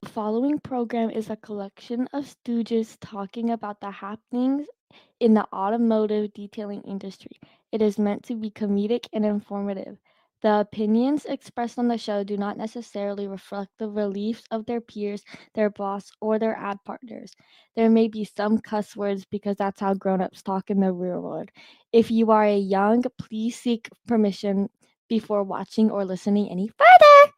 following program is a collection of stooges talking about the happenings in the automotive detailing industry. It is meant to be comedic and informative. The opinions expressed on the show do not necessarily reflect the beliefs of their peers, their boss, or their ad partners. There may be some cuss words because that's how grown-ups talk in the real world. If you are a young, please seek permission before watching or listening any further.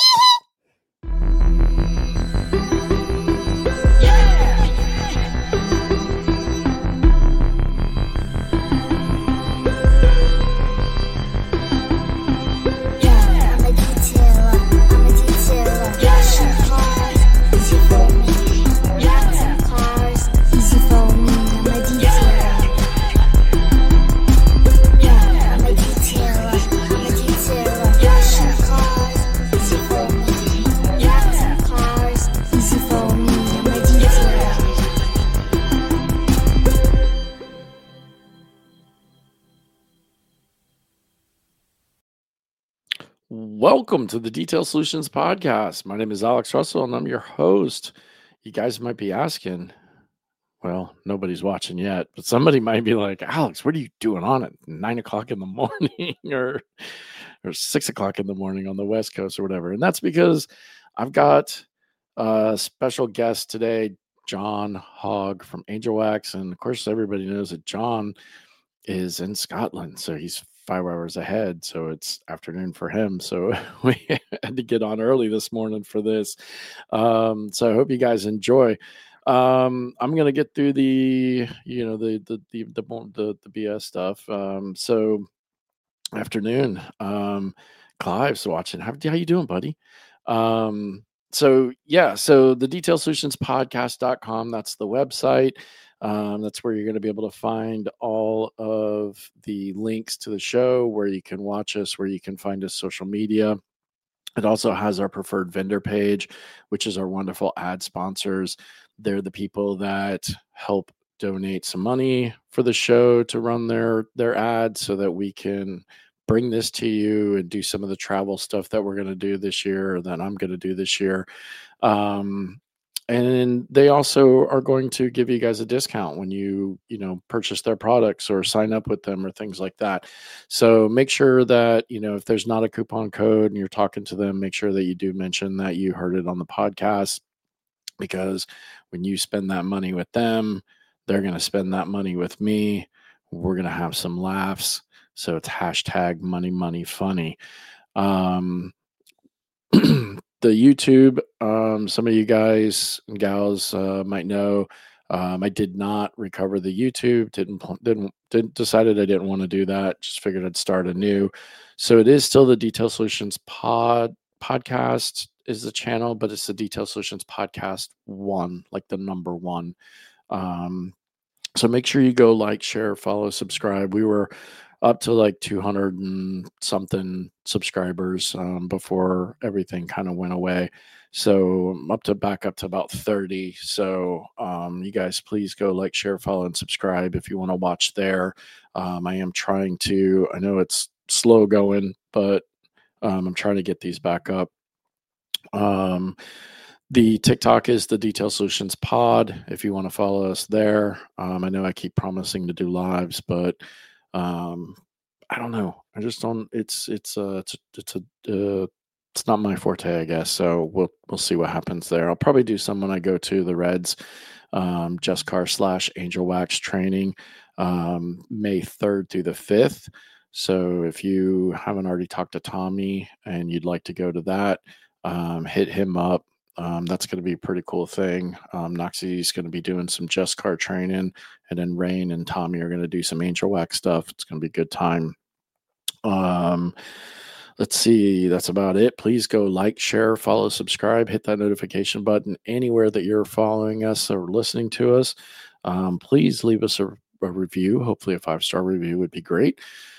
Welcome to the Detail Solutions Podcast. My name is Alex Russell and I'm your host. You guys might be asking, well, nobody's watching yet, but somebody might be like, Alex, what are you doing on at 9 o'clock in the morning or 6 o'clock in the morning on the West Coast or whatever? And that's because I've got a special guest today, John Hogg from Angel Wax. And of course, everybody knows that John is in Scotland, so he's 5 hours ahead, so it's afternoon for him. So we had to get on early this morning for this. So I hope you guys enjoy. I'm gonna get through the BS stuff. So afternoon. Clive's watching. How you doing, buddy? So the Detail Solutions Podcast.com, that's the website. That's where you're going to be able to find all of the links to the show, where you can watch us, where you can find us social media. It also has our preferred vendor page, which is our wonderful ad sponsors. They're the people that help donate some money for the show to run their ads so that we can bring this to you and do some of the travel stuff that we're going to do this year, or that I'm going to do this year. And they also are going to give you guys a discount when you purchase their products or sign up with them or things like that. So make sure that, if there's not a coupon code and you're talking to them, make sure that you do mention that you heard it on the podcast, because when you spend that money with them, they're going to spend that money with me. We're going to have some laughs. So it's hashtag money funny. The YouTube, some of you guys and gals might know, I did not recover the YouTube. Decided I didn't want to do that. Just figured I'd start anew. So it is still the Detail Solutions podcast is the channel, but it's the Detail Solutions Podcast 1, like the number 1. So make sure you go like, share, follow, subscribe. We were up to like 200 and something subscribers before everything kind of went away. So I'm back up to about 30. So you guys, please go like, share, follow, and subscribe if you want to watch there. I am trying to, I know it's slow going, but I'm trying to get these back up. The TikTok is the Detail Solutions Pod, if you want to follow us there. I know I keep promising to do lives, but I don't know. I just don't. It's not my forte, I guess. So we'll see what happens there. I'll probably do some when I go to the Reds, Just Car / Angel Wax training, May 3rd through the 5th. So if you haven't already talked to Tommy and you'd like to go to that, hit him up. That's going to be a pretty cool thing. Noxie's going to be doing some Just Car training, and then Rain and Tommy are going to do some Angel Wax stuff. It's going to be a good time. Let's see. That's about it. Please go like, share, follow, subscribe, hit that notification button anywhere that you're following us or listening to us. Please leave us a review. Hopefully a 5-star review would be great.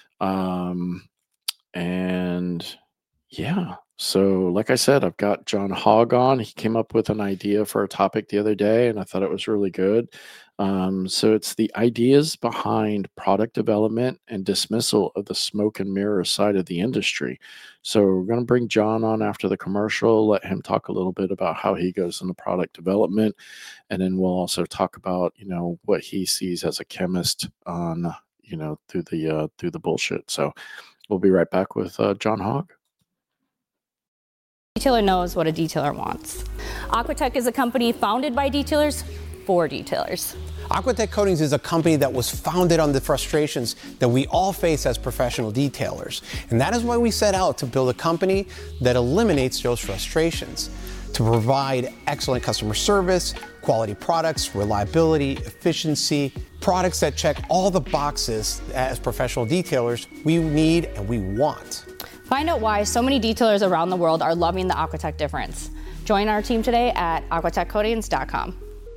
And yeah. So like I said, I've got John Hogg on. He came up with an idea for a topic the other day, and I thought it was really good. So it's the ideas behind product development and dismissal of the smoke and mirror side of the industry. So we're going to bring John on after the commercial, let him talk a little bit about how he goes into product development, and then we'll also talk about what he sees as a chemist on through the bullshit. So we'll be right back with John Hogg. Detailer knows what a detailer wants. Aquatech is a company founded by detailers for detailers. Aquatech Coatings is a company that was founded on the frustrations that we all face as professional detailers. And that is why we set out to build a company that eliminates those frustrations, to provide excellent customer service, quality products, reliability, efficiency, products that check all the boxes as professional detailers we need and we want. Find out why so many detailers around the world are loving the Aquatech difference. Join our team today at aquatechcoatings.com.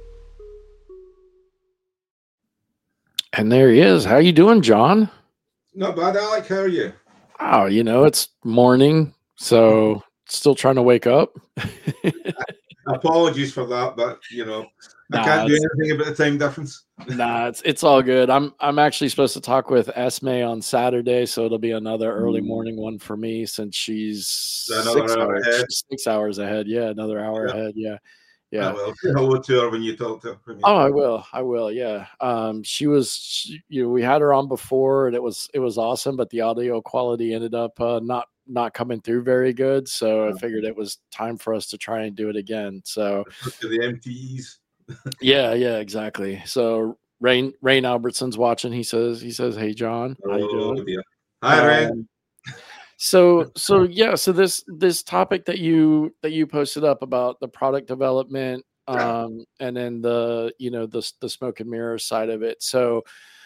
And there he is. How you doing, John? Not bad, Alec. How are you? Oh, it's morning, so still trying to wake up. Apologies for that, but I can't do anything about the time difference. Nah, it's all good. I'm actually supposed to talk with Esme on Saturday, so it'll be another early morning one for me since she's 6 hours ahead. Yeah, another hour ahead. Yeah. Yeah. Well, say hello to her when you talk to her. Oh, I will. Yeah. We had her on before, and it was awesome, but the audio quality ended up not coming through very good. So I figured it was time for us to try and do it again. So to the MTEs. yeah, exactly. So Rain Albertson's watching. He says, "Hey, John, how you doing?" Dear. Hi, Rain. So this topic that you posted up about the product development, and then the smoke and mirror side of it. So,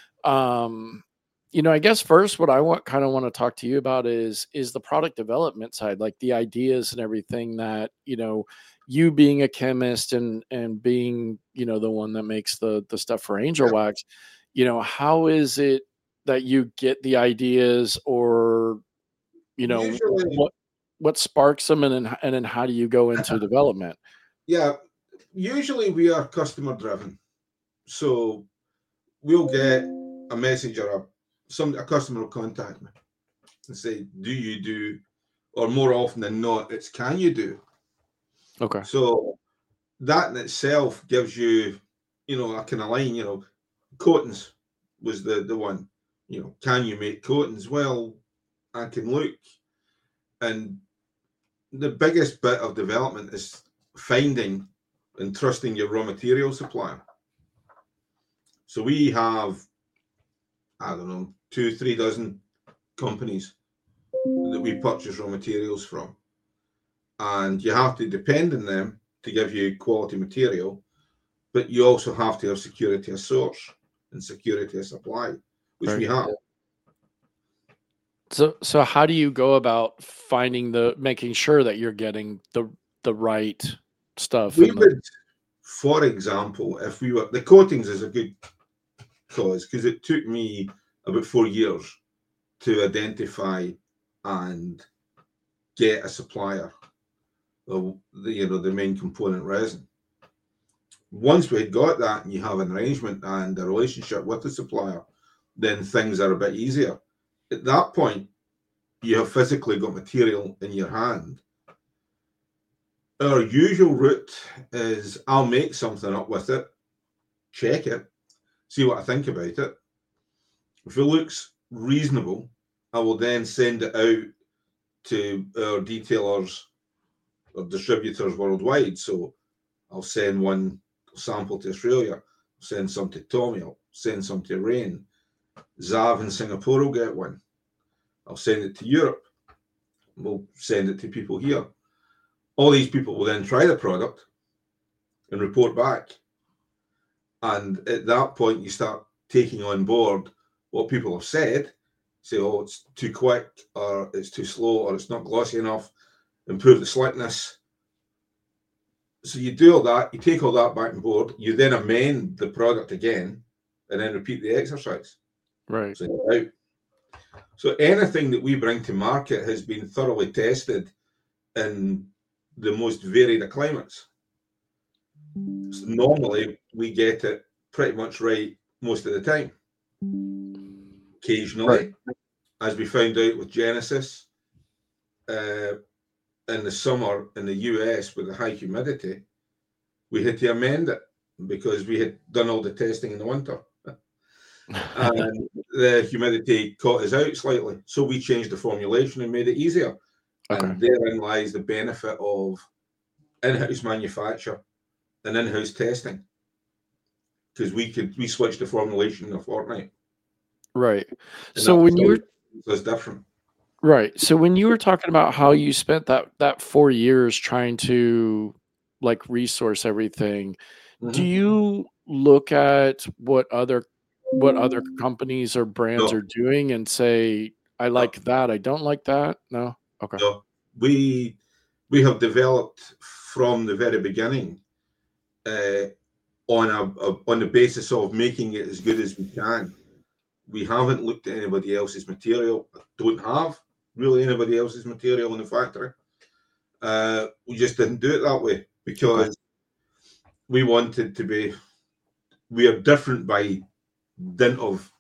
I guess first what I want to talk to you about is the product development side, like the ideas and everything that, you being a chemist and being, the one that makes the stuff for Angel Wax, how is it that you get the ideas, or usually, what sparks them, and then how do you go into development? Yeah, usually we are customer driven, so we'll get a message or a customer will contact me and say, "Do you do?" Or more often than not, it's "Can you do?" Okay. So that in itself gives you, a kind of line. Coatings was the one. Can you make coatings? Well, I can look. And the biggest bit of development is finding and trusting your raw material supplier. So we have, I don't know, 2-3 dozen companies that we purchase raw materials from. And you have to depend on them to give you quality material, but you also have to have security of source and security of supply, which we have. So how do you go about making sure that you're getting the right stuff? We would, for example, if we were, the coatings is a good cause, because it took me about 4 years to identify and get a supplier of the main component resin. Once we had got that and you have an arrangement and a relationship with the supplier, then things are a bit easier. At that point, you have physically got material in your hand. Our usual route is I'll make something up with it, check it, see what I think about it. If it looks reasonable, I will then send it out to our detailers or distributors worldwide. So I'll send one sample to Australia, I'll send some to Tommy, I'll send some to Rain. Zav in Singapore will get one. I'll send it to Europe. We'll send it to people here. All these people will then try the product and report back. And at that point, you start taking on board what people have said. Say, oh, it's too quick, or it's too slow, or it's not glossy enough. Improve the slickness. So you do all that, you take all that back on board, you then amend the product again, and then repeat the exercise. Right. So anything that we bring to market has been thoroughly tested in the most varied of climates. So normally we get it pretty much right most of the time. Occasionally, as we found out with Genesis, in the summer in the US with the high humidity, we had to amend it because we had done all the testing in the winter. And the humidity caught us out slightly. So we changed the formulation and made it easier. Okay. And therein lies the benefit of in-house manufacture and in-house testing. Because we switched the formulation in a fortnight. Right. And So when you were was different. right. So when you were talking about how you spent that 4 years trying to like resource everything, do you look at what other companies or brands No. are doing and say, I like that, I don't like that? No? Okay. No. We have developed from the very beginning on the basis of making it as good as we can. We haven't looked at anybody else's material. Don't have really anybody else's material in the factory. We just didn't do it that way because we wanted to be. We are different by dint of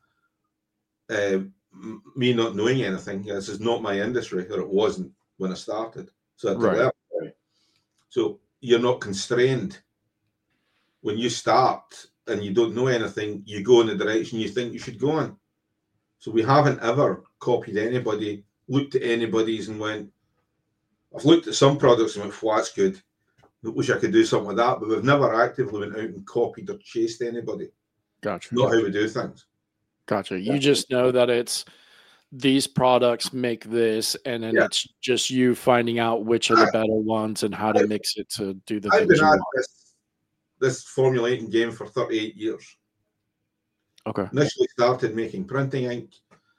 me not knowing anything. This is not my industry, or it wasn't when I started. So I had to learn. So you're not constrained. When you start and you don't know anything, you go in the direction you think you should go in. So we haven't ever copied anybody, looked at anybody's and went, I've looked at some products and went, well, that's good. I wish I could do something like that, but we've never actively went out and copied or chased anybody. Gotcha. Not how we do things. Gotcha. You just know that it's these products make this, and then it's just you finding out which are the better ones and how to mix it to do the things you want. This formulating game for 38 years. Okay. Initially started making printing ink,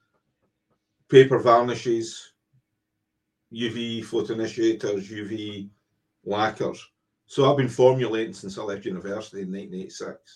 paper varnishes, UV photoinitiators, UV lacquers. So I've been formulating since I left university in 1986.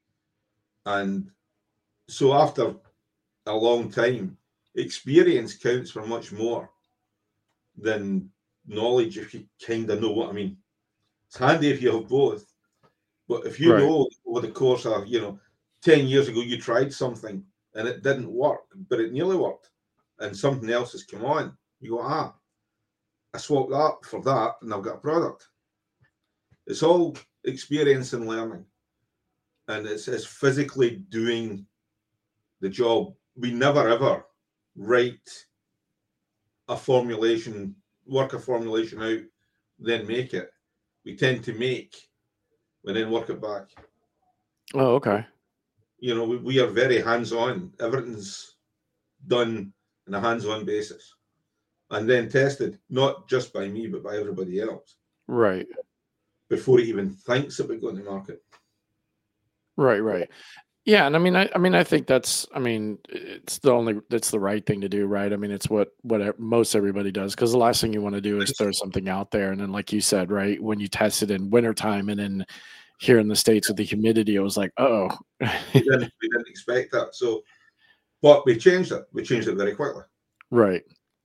And so after a long time, experience counts for much more than knowledge if you kind of know what I mean. It's handy if you have both. But if you know over the course of, 10 years ago, you tried something and it didn't work, but it nearly worked, and something else has come on, you go, I swapped that for that and I've got a product. It's all experience and learning. And it's physically doing the job. We never ever write a formulation, work a formulation out, then make it. We tend to make and then work it back. Oh, okay. We are very hands-on. Everything's done on a hands-on basis. And then tested, not just by me, but by everybody else. Right. Before it even thinks about going to market. Right. Yeah, and I think that's it's the right thing to do, right? I mean, it's what most everybody does, because the last thing you want to do is throw something out there, and then, like you said, right, when you test it in wintertime, and then here in the States with the humidity, it was like, we didn't expect that. So, but we changed it. We changed it very quickly. Right.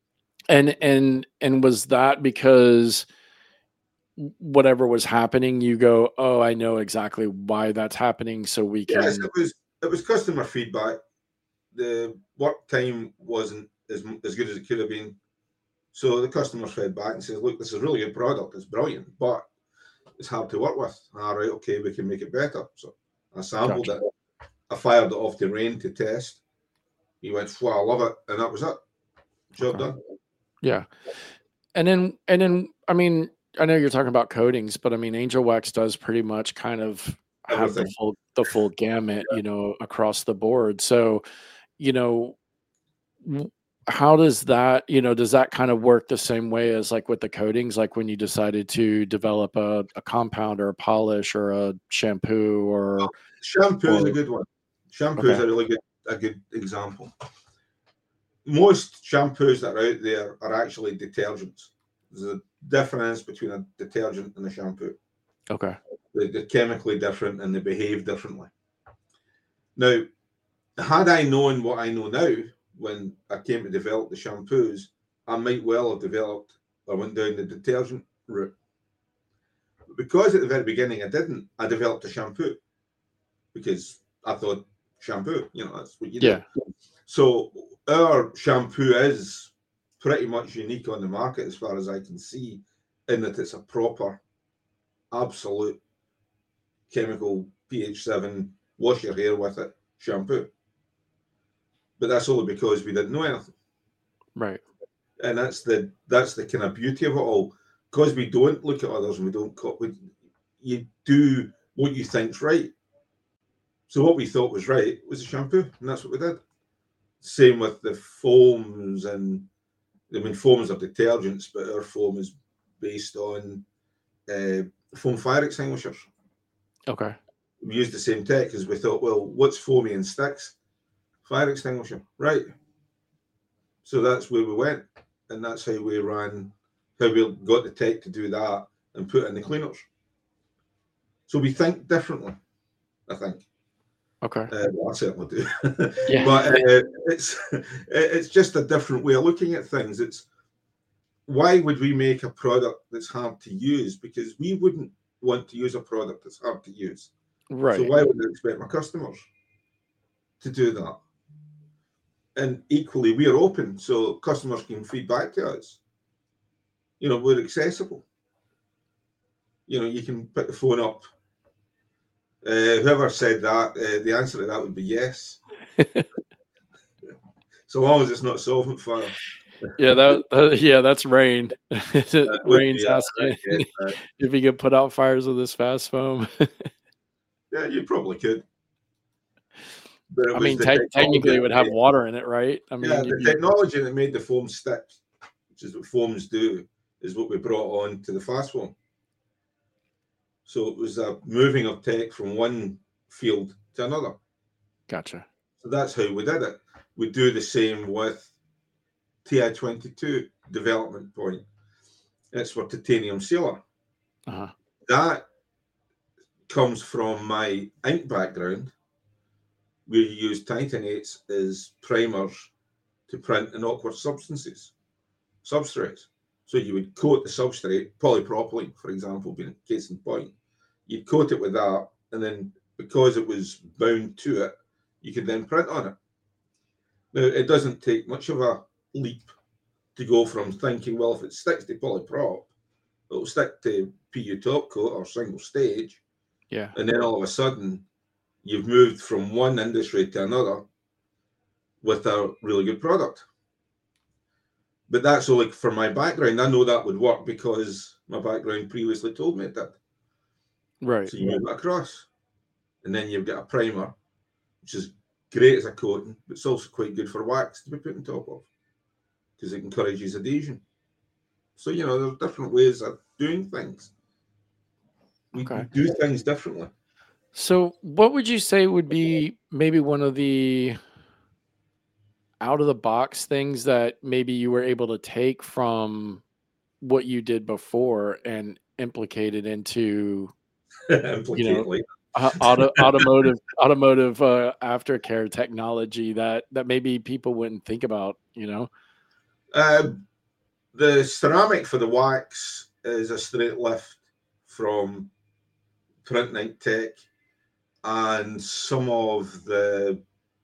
And was that because whatever was happening, you go, oh, I know exactly why that's happening, so we can. Yes, it was customer feedback. The work time wasn't as good as it could have been, so the customers fed back and said, "Look, this is a really good product. It's brilliant, but it's hard to work with." All right, okay, we can make it better. So I sampled it. I fired it off to Rain to test. He went, "Wow, I love it," and that was it. Job done. Yeah, and then I mean, I know you're talking about coatings, but I mean, Angel Wax does pretty much kind of have the full gamut, across the board. So, how does that, does that kind of work the same way as like with the coatings, like when you decided to develop a compound or a polish or a shampoo or shampoo is a good one. Shampoo is a really good example. Most shampoos that are out there are actually detergents. There's a difference between a detergent and a shampoo. Okay. They're chemically different and they behave differently. Now, had I known what I know now when I came to develop the shampoos, I might well have developed or went down the detergent route. But because at the very beginning I didn't, I developed a shampoo. because I thought shampoo, that's what you Yeah. do. So our shampoo is pretty much unique on the market as far as I can see, in that it's a proper, absolute chemical pH 7, wash your hair with it shampoo. But that's only because we didn't know anything. Right. And that's the kind of beauty of it all. Because we don't look at others and we don't you do what you think's right. So what we thought was right was a shampoo, and that's what we did. Same with the foams, and I mean, foams are detergents, but our foam is based on foam fire extinguishers. Okay. We used the same tech because we thought, well, what's foamy and sticks? Fire extinguisher, right? So that's where we went, and that's how we got the tech to do that and put in the cleaners. So we think differently, I think. Okay. Well, I certainly do. Yeah. But it's just a different way of looking at things. It's why would we make a product that's hard to use? Because we wouldn't want to use a product that's hard to use. Right. So why would I expect my customers to do that? And equally, we are open, so customers can feed back to us. We're accessible. You can pick the phone up. Whoever said that, the answer to that would be yes. So long as it's not solvent fire. Yeah, that's Rain. Rain's asking if you could put out fires with this fast foam. Yeah, you probably could. I mean, technically, it would have water in it, right? I mean, the technology that made the foam stick, which is what foams do, is what we brought on to the fast foam. So it was a moving of tech from one field to another. Gotcha. So that's how we did it. We do the same with TI-22 development point. It's for titanium sealer. Uh-huh. That comes from my ink background, where you use titanates as primers to print innocuous substrates. So you would coat the substrate, polypropylene, for example, being a case in point. You'd coat it with that, and then because it was bound to it, you could then print on it. Now, it doesn't take much of a leap to go from thinking, well, if it sticks to polyprop, it'll stick to PU top coat or single stage. Yeah. And then all of a sudden, you've moved from one industry to another with a really good product. But that's only for my background. I know that would work because my background previously told me it did. Right. So you move it across. And then you've got a primer, which is great as a coating, but it's also quite good for wax to be put on top of because it encourages adhesion. So, there's different ways of doing things. We do things differently. So what would you say would be maybe one of the out of the box things that maybe you were able to take from what you did before and implicate it into automotive aftercare technology that maybe people wouldn't think about, The ceramic for the wax is a straight lift from print ink tech, and some of the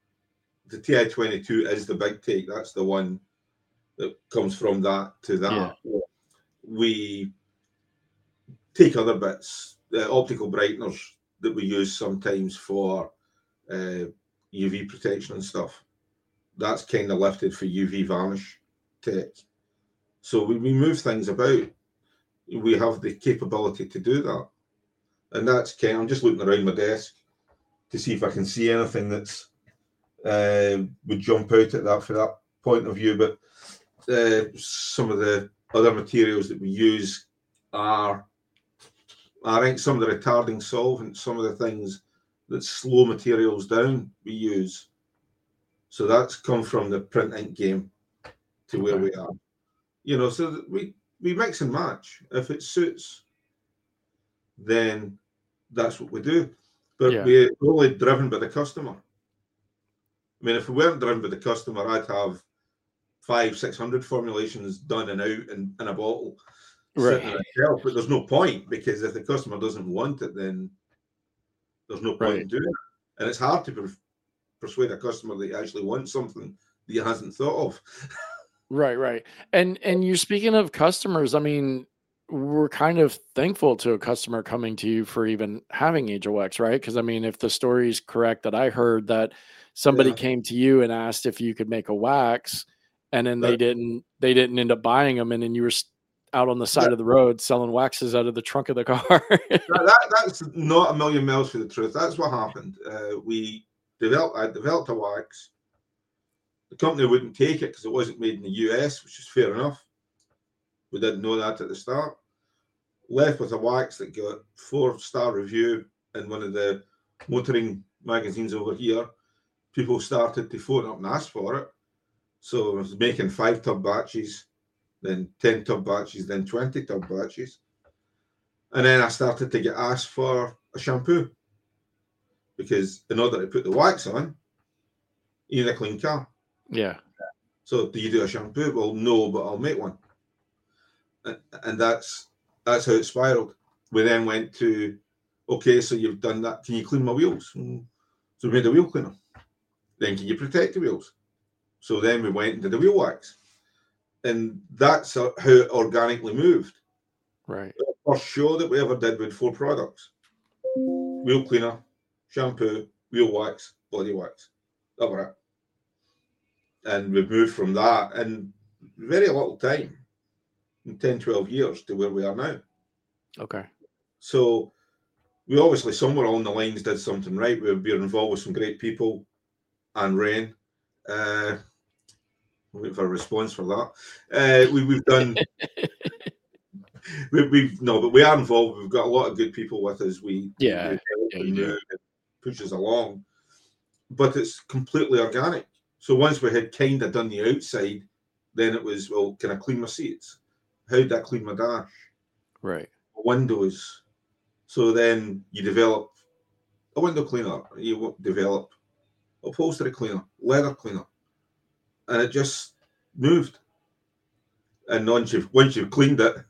TI-22 is the big take. That's the one that comes from that to that. Yeah. We take other bits, the optical brighteners that we use sometimes for UV protection and stuff. That's kind of lifted for UV varnish tech. So we move things about. We have the capability to do that. And that's I'm just looking around my desk to see if I can see anything that's would jump out at that for that point of view. But some of the other materials that we use are I think some of the retarding solvents, some of the things that slow materials down we use. So that's come from the print ink game to where we are. So we mix and match. If it suits, then that's what we do. But we're only driven by the customer. I mean, if we weren't driven by the customer, I'd have 500-600 formulations done and out in a bottle. Right. Sitting in a shelf, but there's no point because if the customer doesn't want it, then there's no point in doing it. And it's hard to persuade a customer that you actually want something that you hasn't thought of. Right. And you're speaking of customers. I mean, we're kind of thankful to a customer coming to you for even having AngelWax, right? Because I mean, if the story's correct that I heard, that somebody came to you and asked if you could make a wax, and then they didn't end up buying them, and then you were out on the side of the road selling waxes out of the trunk of the car. That's not a million miles from the truth. That's what happened. I developed a wax. The company wouldn't take it because it wasn't made in the US, which is fair enough. We didn't know that at the start. Left with a wax that got 4-star review in one of the motoring magazines over here. People started to phone up and ask for it. So I was making 5-tub batches, then 10-tub batches, then 20-tub batches. And then I started to get asked for a shampoo. Because in order to put the wax on, you need a clean car. Yeah. So do you do a shampoo? Well, no, but I'll make one. And that's how it spiraled. We then went to, okay, so you've done that. Can you clean my wheels? So we made a wheel cleaner. Then can you protect the wheels? So then we went into the wheel wax. And that's how it organically moved. Right. The first show that we ever did with 4 products. Wheel cleaner, shampoo, wheel wax, body wax. That was it. And we've moved from that in very little time, in 10, 12 years, to where we are now. Okay. So we obviously somewhere along the lines did something right. We're involved with some great people and Rain. I'm waiting for a response for that. We've done... but we are involved. We've got a lot of good people with us. We move and push us along. But it's completely organic. So once we had kind of done the outside, then it was, well, can I clean my seats? How did I clean my dash? Right. Windows. So then you develop a window cleaner. You develop upholstery cleaner, leather cleaner. And it just moved. And once you've cleaned it,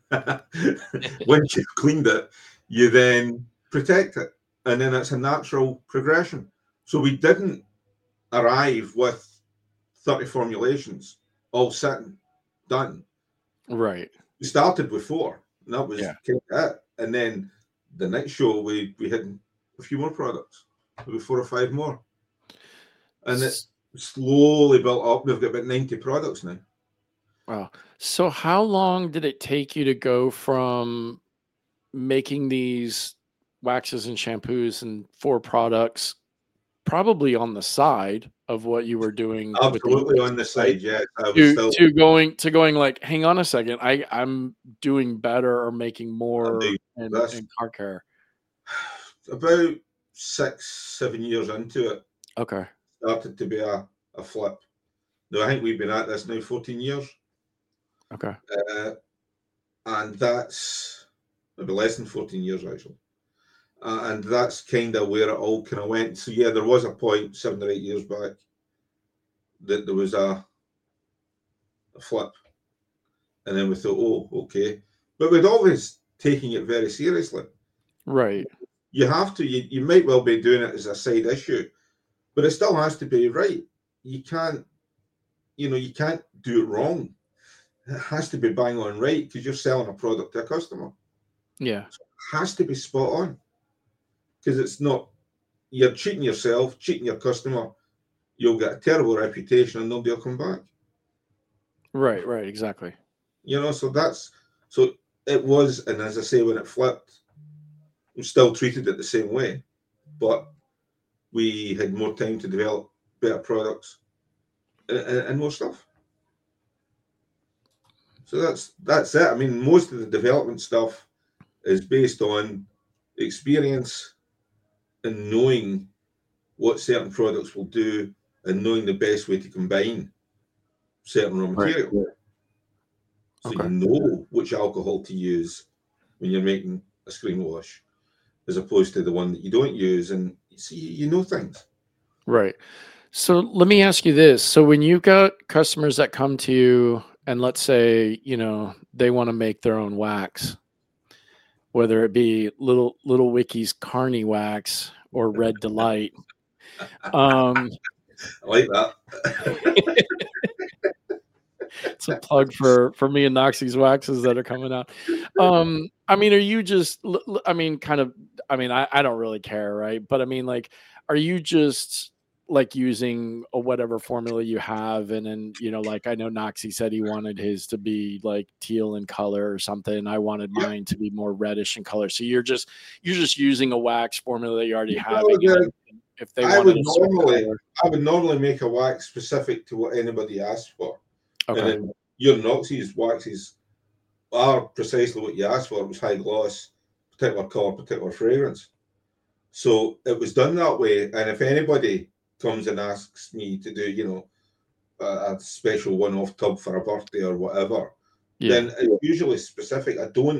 you then protect it. And then it's a natural progression. So we didn't arrive with 30 formulations all sitting, done. Right. We started with 4, and that was kind of it. And then the next show, we had a few more products, maybe 4 or 5 more. And it slowly built up. We've got about 90 products now. Wow. So how long did it take you to go from making these waxes and shampoos and 4 products, probably on the side of what you were doing? Absolutely on the side, yeah. To going like, hang on a second, I'm doing better or making more in car care. About 6-7 years into it. Okay. Started to be a flip. No, I think we've been at this now 14 years. Okay. And that's maybe less than 14 years, actually. And that's kind of where it all kind of went. So, yeah, there was a point 7 or 8 years back that there was a flip. And then we thought, oh, okay. But we'd always taken it very seriously. Right. You have to. You might well be doing it as a side issue, but it still has to be right. You can't do it wrong. It has to be bang on right because you're selling a product to a customer. Yeah. So it has to be spot on because it's not, you're cheating yourself, cheating your customer. You'll get a terrible reputation and nobody will come back. Right, exactly. So it was, and as I say, when it flipped, we still treated it the same way, but we had more time to develop better products and more stuff. So that's it. I mean, most of the development stuff is based on experience and knowing what certain products will do and knowing the best way to combine certain raw material. Right. So you know which alcohol to use when you're making a screen wash as opposed to the one that you don't use, and you know things. Right. So let me ask you this. So when you got customers that come to you and let's say, they want to make their own wax, whether it be Little Wicky's Carney wax or Red Delight, I like that. It's a plug for me and Noxie's waxes that are coming out. I mean, are you just? I mean, kind of. I mean, I don't really care, right? But I mean, like, are you just like using a whatever formula you have, and then like I know Noxie said he wanted his to be like teal in color or something. I wanted mine to be more reddish in color. So you're just using a wax formula that you already have. If they wanted I would normally make a wax specific to what anybody asked for. Okay. And then your Noxie's waxes are precisely what you asked for. It was high gloss, particular color, particular fragrance. So it was done that way. And if anybody comes and asks me to do, a special one-off tub for a birthday or whatever, then it's usually specific.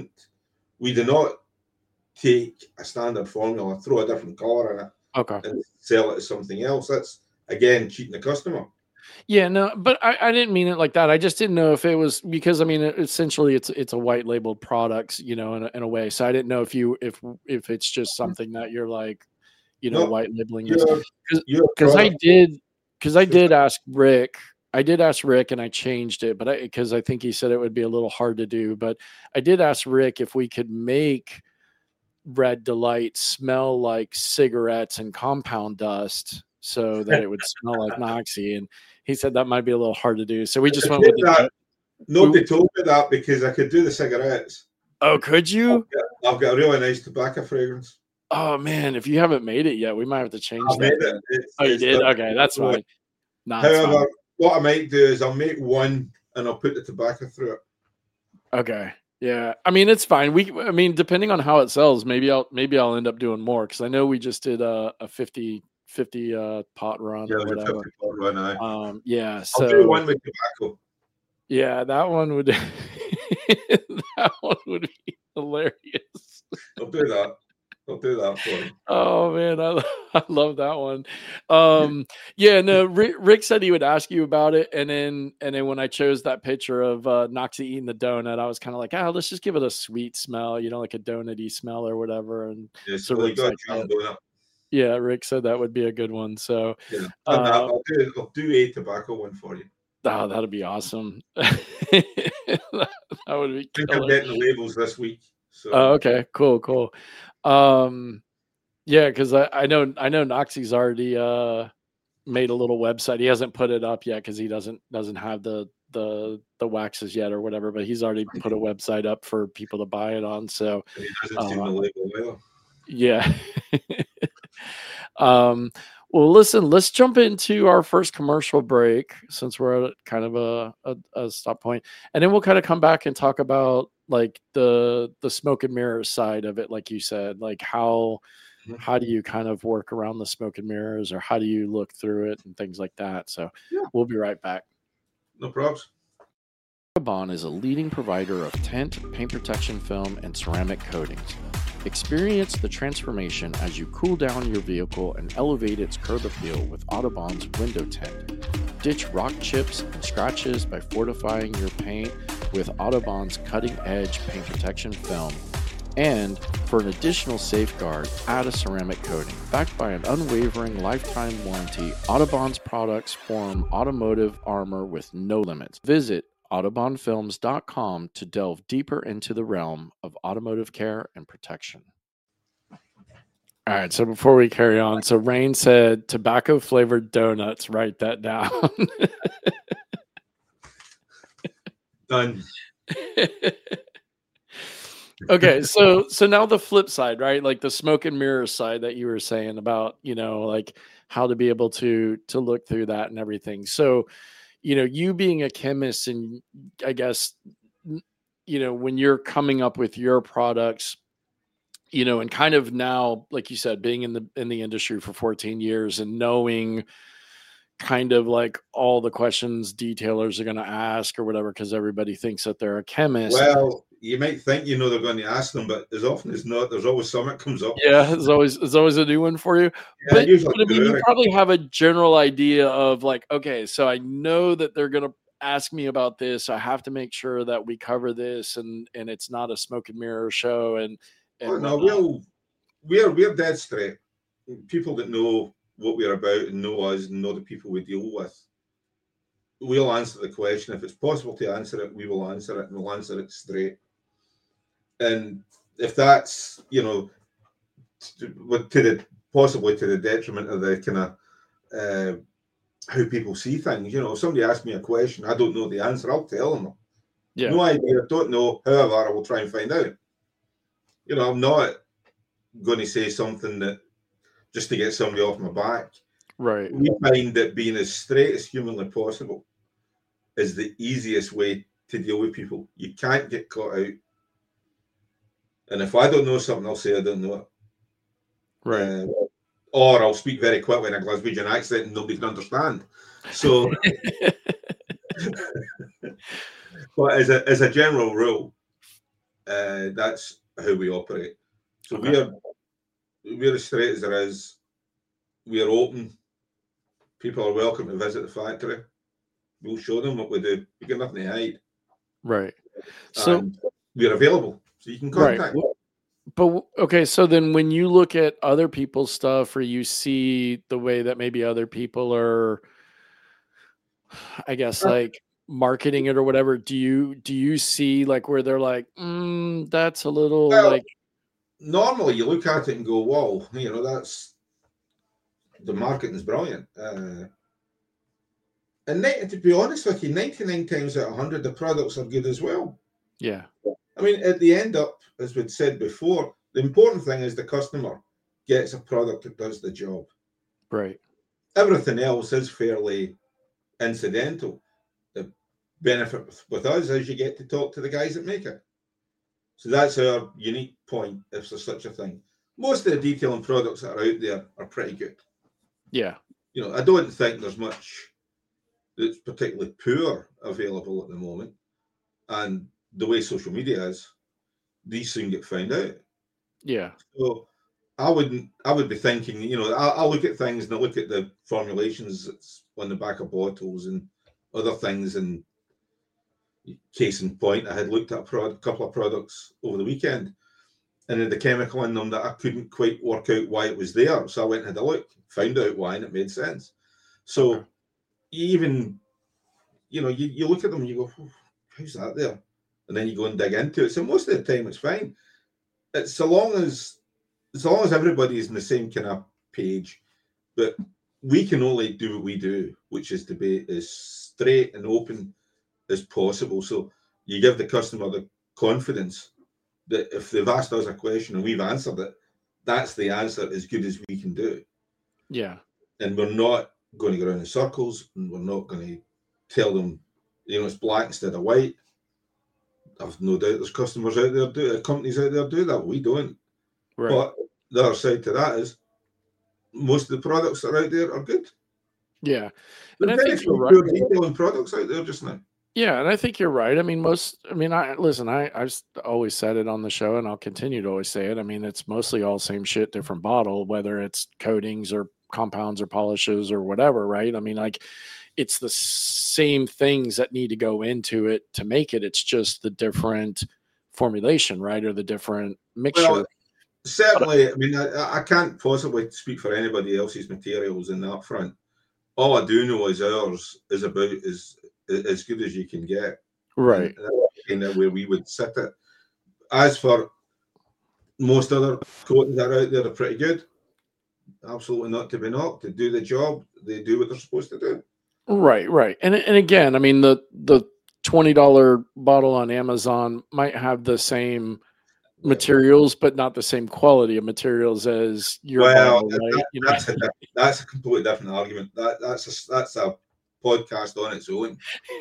We do not take a standard formula, throw a different color in it, and sell it as something else. That's, again, cheating the customer. Yeah, no, but I didn't mean it like that. I just didn't know if it was because I mean, essentially, it's a white labeled product, in a way. So I didn't know if it's just something that you're like, white labeling this. Because I did ask Rick. I did ask Rick, and I changed it, but because I think he said it would be a little hard to do. But I did ask Rick if we could make Red Delight smell like cigarettes and compound dust, so that it would smell like Noxie, and he said that might be a little hard to do. So we just went with that. Nobody told me that because I could do the cigarettes. Oh, could you? I've got a really nice tobacco fragrance. Oh man, if you haven't made it yet, we might have to change that. You did? Okay, that's fine. However, what I might do is I'll make one and I'll put the tobacco through it. Okay. Yeah. I mean, it's fine. I mean, depending on how it sells, maybe I'll end up doing more because I know we just did a 50 pot run or whatever. 50 pot run, yeah. So I'll do one with tobacco. Yeah, that one would be hilarious. I'll do that. I'll do that for you. Oh man, I love that one. Yeah, no, Rick said he would ask you about it, and then when I chose that picture of Noxie eating the donut, I was kind of like, let's just give it a sweet smell, like a donut-y smell or whatever. And so Rick's like, yeah, Rick said that would be a good one. So yeah, I'll do a tobacco one for you. Oh, that'd be awesome. That would be. I think I'm getting the labels this week. So. Oh, okay, cool. Yeah, because I know Noxie's already made a little website. He hasn't put it up yet because he doesn't have the waxes yet or whatever. But he's already put a website up for people to buy it on. So he doesn't seem the label well. Yeah. Well, listen, let's jump into our first commercial break since we're at kind of a stop point, and then we'll kind of come back and talk about like the smoke and mirrors side of it, like you said, like how do you kind of work around the smoke and mirrors, or how do you look through it and things like that. So we'll be right back. No problems. Autobahn is a leading provider of tint, paint protection film, and ceramic coatings. Experience the transformation as you cool down your vehicle and elevate its curb appeal with Autobahn's window tint. Ditch rock chips and scratches by fortifying your paint with Autobahn's cutting-edge paint protection film. And for an additional safeguard, add a ceramic coating. Backed by an unwavering lifetime warranty, Autobahn's products form automotive armor with no limits. Visit AutobahnFilms.com to delve deeper into the realm of automotive care and protection. All right, so before we carry on, so Rain said tobacco flavored donuts. Write that down. Done. Okay, so now the flip side, right? Like the smoke and mirrors side that you were saying about, like how to be able to look through that and everything. So, you being a chemist, and I guess, when you're coming up with your products, and kind of now, like you said, being in the industry for 14 years and knowing kind of like all the questions detailers are going to ask or whatever, because everybody thinks that they're a chemist. Well, you might think they're going to ask them, but as often as not, there's always something that comes up. Yeah, there's always a new one for you. Yeah, but I mean, you probably have a general idea of like, okay, so I know that they're going to ask me about this. So I have to make sure that we cover this, and it's not a smoke and mirror show. And no, we're dead straight. People that know what we're about and know us and know the people we deal with, we'll answer the question. If it's possible to answer it, we will answer it, and we'll answer it straight. And if that's, possibly to the detriment of the kind of how people see things, if somebody asks me a question, I don't know the answer, I'll tell them. Yeah. No idea, don't know. However, I will try and find out. I'm not going to say something that just to get somebody off my back. Right. We find that being as straight as humanly possible is the easiest way to deal with people. You can't get caught out. And if I don't know something, I'll say I don't know it. Right. Or I'll speak very quickly in a Glaswegian accent and nobody can understand. So, but as a general rule, that's how we operate. So we're as straight as there is. We are open. People are welcome to visit the factory. We'll show them what we do. We got nothing to hide. Right. So we're available, so you can contact. Right. But okay, so then when you look at other people's stuff, or you see the way that maybe other people are, I guess, like marketing it or whatever, do you see like where they're like, that's a little like? Normally, you look at it and go, "Whoa, that's the marketing's brilliant." And to be honest with you, 99 times out of 100, the products are good as well. Yeah. I mean, at the end up, as we'd said before, the important thing is the customer gets a product that does the job. Right. Everything else is fairly incidental. The benefit with us is you get to talk to the guys that make it. So that's our unique point, if there's such a thing. Most of the detailing products that are out there are pretty good. Yeah. I don't think there's much that's particularly poor available at the moment. And the way social media is, these soon get found out. Yeah. So I would be thinking, I look at things and I look at the formulations that's on the back of bottles and other things. And case in point, I had looked at a couple of products over the weekend, and had the chemical in them that I couldn't quite work out why it was there. So I went and had a look, found out why, and it made sense. So even, you look at them and you go, how's that there? And then you go and dig into it. So most of the time it's fine. It's so long as everybody's in the same kind of page, but we can only do what we do, which is to be as straight and open as possible. So you give the customer the confidence that if they've asked us a question and we've answered it, that's the answer as good as we can do. Yeah. And we're not going to go around in circles, and we're not going to tell them, it's black instead of white. I've no doubt there's customers out there, companies out there do that. We don't. Right. But the other side to that is most of the products that are out there are good. Yeah. And I think you're right. Detailing products out there just now. Yeah, and I think you're right. I mean, I've always said it on the show, and I'll continue to always say it. I mean, it's mostly all same shit, different bottle, whether it's coatings or compounds or polishes or whatever, right? I mean, like, it's the same things that need to go into it to make it. It's just the different formulation, right? Or the different mixture. Well, certainly, I mean, I can't possibly speak for anybody else's materials in that front. All I do know is ours is about as good as you can get. Right. And that's kind of where we would sit it. As for most other coatings that are out there, they're pretty good. Absolutely not to be knocked. They do the job. They do what they're supposed to do. Right. And again, I mean, the $20 bottle on Amazon might have the same materials, but not the same quality of materials as your bottle, right? That's a completely different argument. That's a podcast on its own.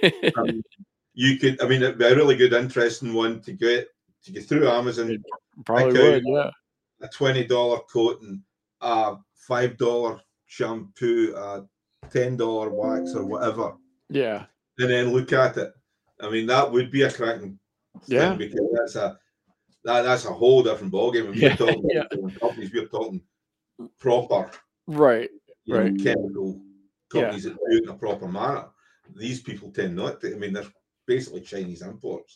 It'd be a really good, interesting one to get through Amazon. It probably would, yeah. A $20 coating, a $5 shampoo, a $10 wax or whatever. Yeah. And then look at it. I mean, that would be a cracking thing, because that's a whole different ballgame. We're talking companies, we're talking proper, right, chemical companies that do it in a proper manner. These people tend not to. I mean, they're basically Chinese imports.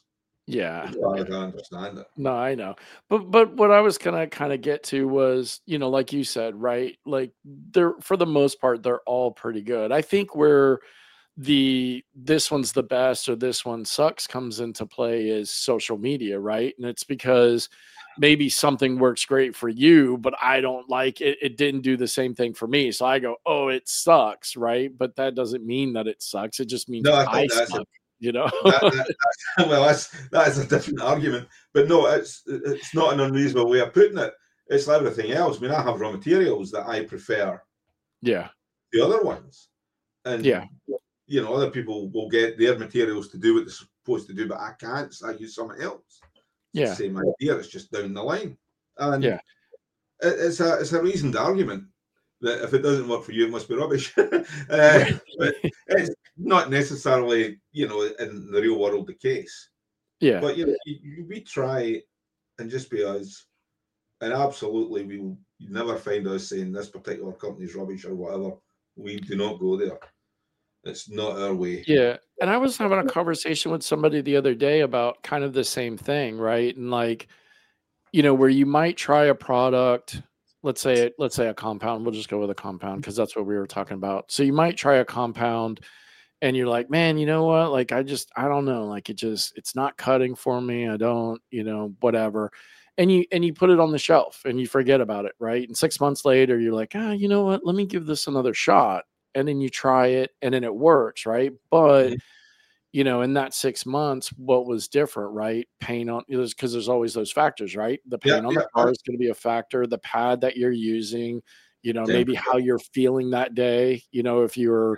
Yeah. as far as I understand it. No, I know. But what I was gonna kind of get to was, like you said, right? Like they're for the most part, they're all pretty good. I think where this one's the best or this one sucks comes into play is social media, right? And it's because maybe something works great for you, but I don't like it. It didn't do the same thing for me. So I go, oh, it sucks, right? But that doesn't mean that it sucks. It just means No, I I think that's suck, you know? well, that's a different argument. But no, it's not an unreasonable way of putting it. It's like everything else. I mean, I have raw materials that I prefer Yeah. the other ones, and Yeah. other people will get their materials to do what they're supposed to do, but I can't. So I use something else. It's Yeah. the same idea. It's just down the line, and Yeah. it's a reasoned argument that if it doesn't work for you, it must be rubbish. Right. But it's not necessarily, in the real world the case. Yeah. But we try and just be us, and absolutely you never find us saying this particular company's rubbish or whatever. We do not go there. It's not our way. Yeah. And I was having a conversation with somebody the other day about kind of the same thing, right? And like, where you might try a product, let's say a compound. We'll just go with a compound because that's what we were talking about. So you might try a compound and you're like, man, you know what? Like, I don't know. Like it's not cutting for me. I don't, whatever. And you put it on the shelf and you forget about it. Right. And 6 months later, you're like, you know what? Let me give this another shot. And then you try it and then it works. Right. But in that 6 months, what was different, right? Paint on, because there's always those factors, right? The paint on the car is going to be a factor. The pad that you're using, maybe how you're feeling that day. If you're,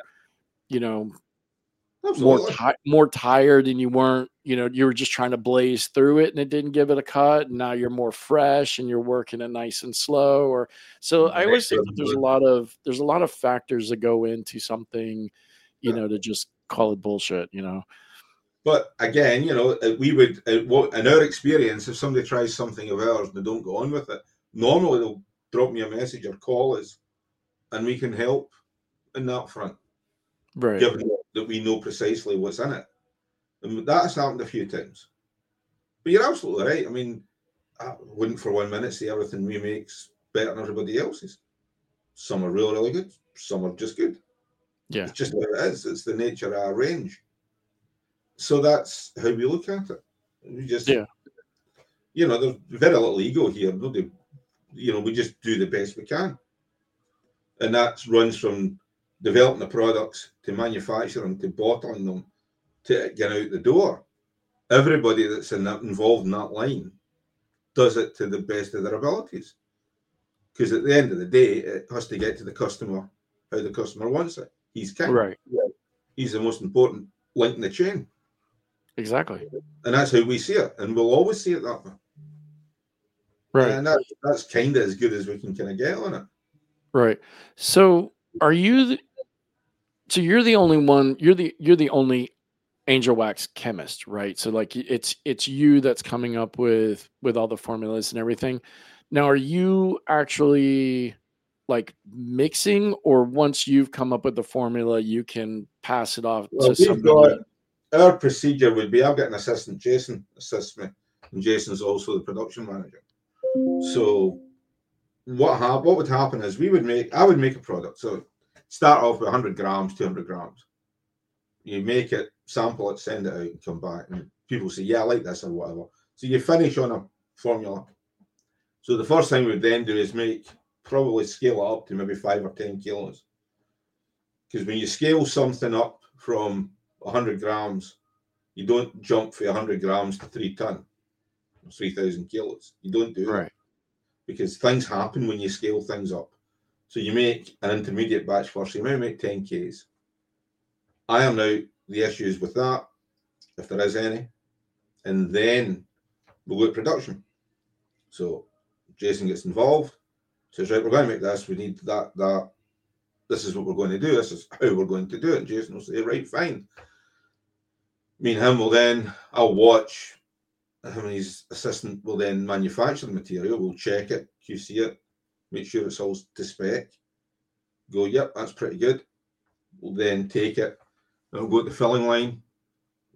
more tired and you weren't, you were just trying to blaze through it and it didn't give it a cut. And now you're more fresh and you're working it nice and slow. I always think that there's a lot of factors that go into something, to just call it bullshit, But again, we would, in our experience, if somebody tries something of ours and they don't go on with it, normally they'll drop me a message or call us, and we can help in that front, right? Given that we know precisely what's in it, and that has happened a few times. But you're absolutely right. I mean, I wouldn't for 1 minute say everything we make's better than everybody else's. Some are really, really good. Some are just good. Yeah, it's just what it is. It's the nature of our range. So that's how we look at it. We just, there's very little ego here. Nobody, we just do the best we can. And that runs from developing the products to manufacturing to bottling them to get out the door. Everybody that's involved in that line does it to the best of their abilities. Because at the end of the day, it has to get to the customer how the customer wants it. He's king. Right. He's the most important link in the chain. Exactly. And that's how we see it. And we'll always see it that way. Right. And that's kind of as good as we can kind of get on it. Right. So are you you're the only one, you're the only Angel Wax chemist, right? So like it's you that's coming up with all the formulas and everything. Now, are you actually like mixing, or once you've come up with the formula, you can pass it off to somebody? Our procedure would be, I've got an assistant, Jason assists me, and Jason's also the production manager. So what would happen is I would make a product. So start off with 100 grams, 200 grams. You make it, sample it, send it out, and come back. And people say, yeah, I like this or whatever. So you finish on a formula. So the first thing we'd then do is probably scale it up to maybe 5 or 10 kilos. Because when you scale something up from 100 grams, you don't jump from 100 grams to 3 ton, 3,000 kilos. You don't do that. Because things happen when you scale things up. So you make an intermediate batch first. So you might make 10 Ks. Iron out the issues with that, if there is any, and then we'll go to production. So Jason gets involved, says, right, we're going to make this, we need that. This is what we're going to do. This is how we're going to do it. And Jason will say, right, fine. Me and him will then, I'll watch. Him and his assistant will then manufacture the material. We'll check it, QC it, make sure it's all to spec. Go, yep, that's pretty good. We'll then take it. It'll go to the filling line.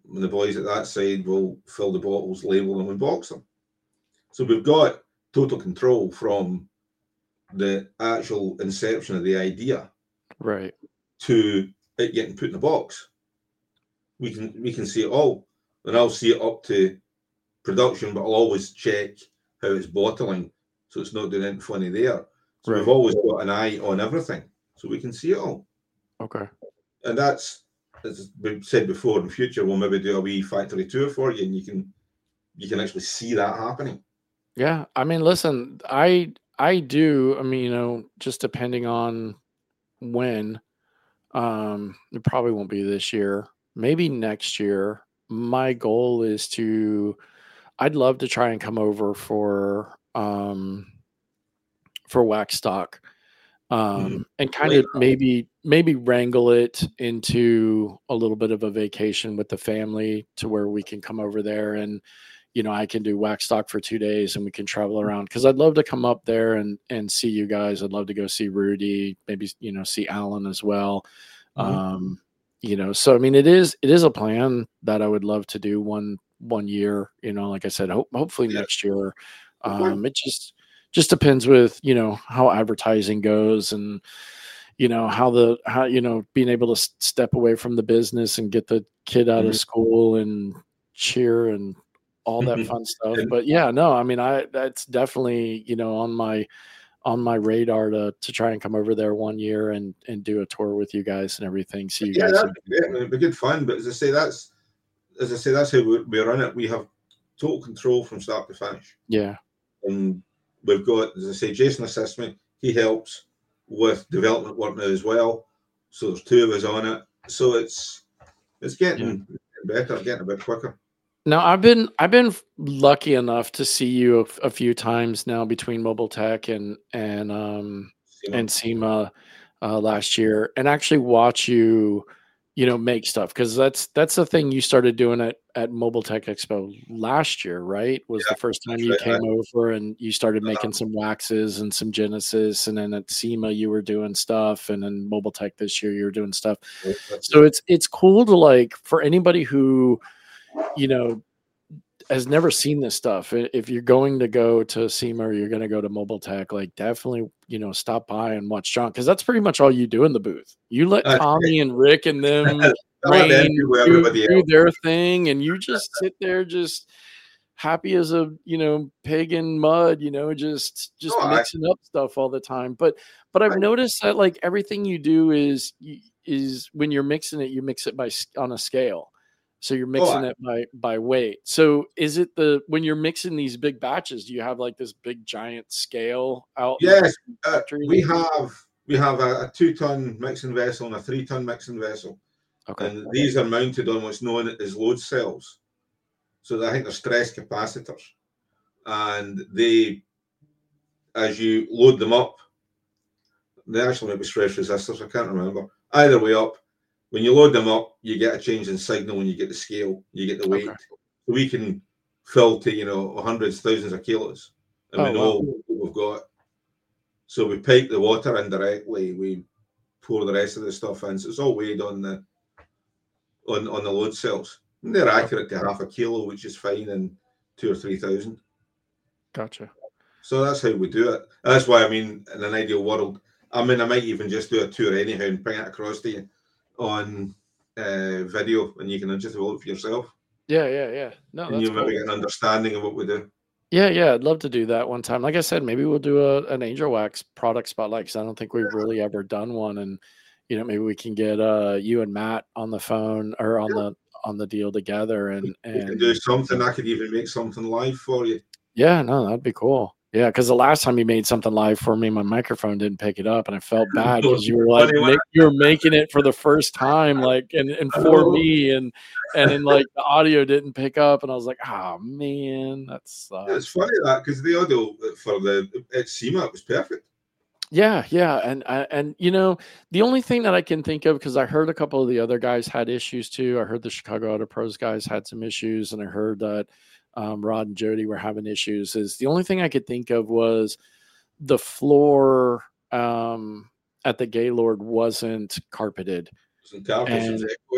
And the boys at that side will fill the bottles, label them, and box them. So we've got total control from the actual inception of the idea, Right. to it getting put in a box. We can see it all, and I'll see it up to production, but I'll always check how it's bottling, so it's not doing anything funny there. So Right. we've always got an eye on everything, so we can see it all. Okay. And that's, as we've said before, in the future we'll maybe do a wee factory tour for you, and you can actually see that happening. Yeah. I mean, listen, I do. I mean, you know, just depending on when, it probably won't be this year, maybe next year. My goal is I'd love to try and come over for Wax Stock, and kind of maybe wrangle it into a little bit of a vacation with the family, to where we can come over there and, you know, I can do Wax Stock for 2 days and we can travel around, because I'd love to come up there and see you guys. I'd love to go see Rudy, maybe, you know, see Alan as well. You know, so I mean, it is a plan that I would love to do one year, you know, like I said, hopefully next year. It just depends with, you know, how advertising goes, and, you know, how, you know, being able to step away from the business and get the kid out of school and cheer and all that fun stuff. But yeah, no, I mean, that's definitely, you know, on my radar to try and come over there 1 year and do a tour with you guys and everything. See you guys. That'd be great. It'd be good fun. But as I say, that's how we run it. We have total control from start to finish. Yeah. And we've got, as I say, Jason assists me. He helps with development work now as well. So there's 2 of us on it. So it's getting better, getting a bit quicker. Now, I've been lucky enough to see you a few times now between Mobile Tech and SEMA last year, and actually watch you, you know, make stuff, because that's the thing you started doing at Mobile Tech Expo last year, right? Was the first time you came over and you started making some waxes and some Genesis, and then at SEMA you were doing stuff, and then Mobile Tech this year you were doing stuff. So it's cool to, like, for anybody who, you know, has never seen this stuff, if you're going to go to SEMA or you're going to go to Mobile Tech, like, definitely, you know, stop by and watch John, because that's pretty much all you do in the booth. You let Tommy and Rick and them do their thing, and you just sit there just happy as a, you know, pig in mud, you know, just mixing up stuff all the time. But I've noticed that, like, everything you do is when you're mixing it, you mix it on a scale. So you're mixing it by weight. So is it when you're mixing these big batches, do you have like this big giant scale out? Yes, we have a 2-ton mixing vessel and a 3-ton mixing vessel. Okay. And these are mounted on what's known as load cells. So I think they're stress capacitors. And they, as you load them up, they actually might be stress resistors, I can't remember. Either way up, when you load them up, you get a change in signal when you get the scale, you get the weight. Okay. So we can fill to, you know, hundreds, thousands of kilos, and we know what we've got. So we pipe the water in directly, we pour the rest of the stuff in. So it's all weighed on the load cells. And they're accurate to half a kilo, which is fine in 2,000 or 3,000. Gotcha. So that's how we do it. That's why, I mean, in an ideal world, I mean, I might even just do a tour anyhow and bring it across to you on video, and you can just look for yourself. Yeah. No, and you'll maybe get an understanding of what we do. Yeah, I'd love to do that one time. Like I said, maybe we'll do an Angel Wax product spotlight, because I don't think we've really ever done one. And, you know, maybe we can get you and Matt on the phone or on the deal together, and we can do something. I could even make something live for you. Yeah, no, that'd be cool. Yeah, because the last time you made something live for me, my microphone didn't pick it up, and I felt bad because you were like, you were making it for the first time, like, and for me, and then like the audio didn't pick up, and I was like, oh man, that's. It's funny that, because the audio for at SEMA was perfect. Yeah, and you know, the only thing that I can think of, because I heard a couple of the other guys had issues too. I heard the Chicago Auto Pros guys had some issues, and I heard that Rod and Jody were having issues. Is the only thing I could think of was the floor at the Gaylord wasn't carpeted.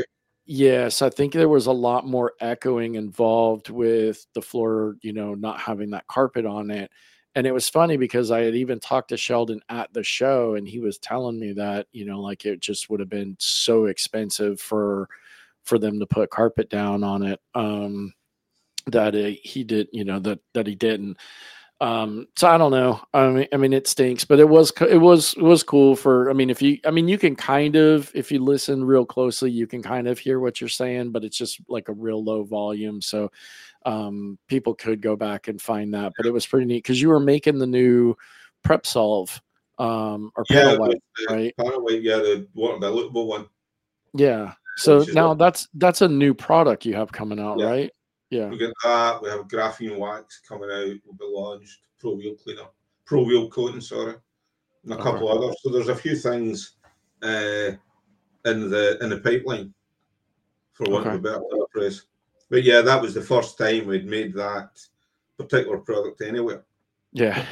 Yes, I think there was a lot more echoing involved with the floor, not having that carpet on it. And it was funny because I had even talked to Sheldon at the show, and he was telling me that, like it just would have been so expensive for them to put carpet down on it. That he did, that he didn't. So I don't know. I mean, it stinks, but it was cool for. I mean, you can kind of, if you listen real closely, you can kind of hear what you're saying, but it's just like a real low volume. So people could go back and find that, but it was pretty neat because you were making the new Prep Solve or Panel Wipe, right? Panel Wipe, the lookable one. Yeah. So now that's a new product you have coming out, right? Yeah. We get that. We have graphene wax coming out. Will be launched. Pro wheel coating, sorry, and a couple others. So there's a few things in the pipeline, for want of a better phrase. But yeah, that was the first time we'd made that particular product anywhere. Yeah.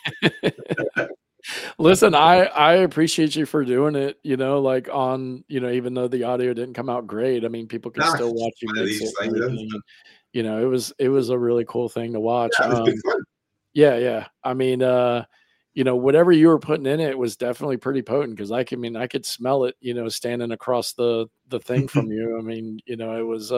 Listen, I appreciate you for doing it, like on, even though the audio didn't come out great. I mean, people can still watch you mix it. It was a really cool thing to watch. Yeah. I mean, whatever you were putting in it was definitely pretty potent because I could smell it, standing across the thing from you. I mean, it was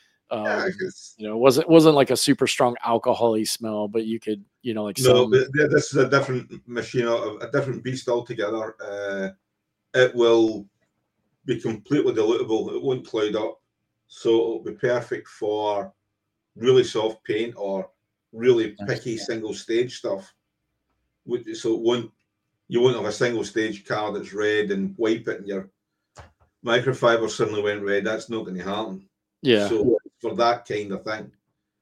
it wasn't like a super strong alcohol-y smell, but you could, this is a different machine, a different beast altogether. It will be completely dilutable. It won't cloud up, so it'll be perfect for really soft paint or really picky single stage stuff. So you won't have a single stage car that's red and wipe it and your microfiber suddenly went red. That's not going to happen. Yeah. So for that kind of thing,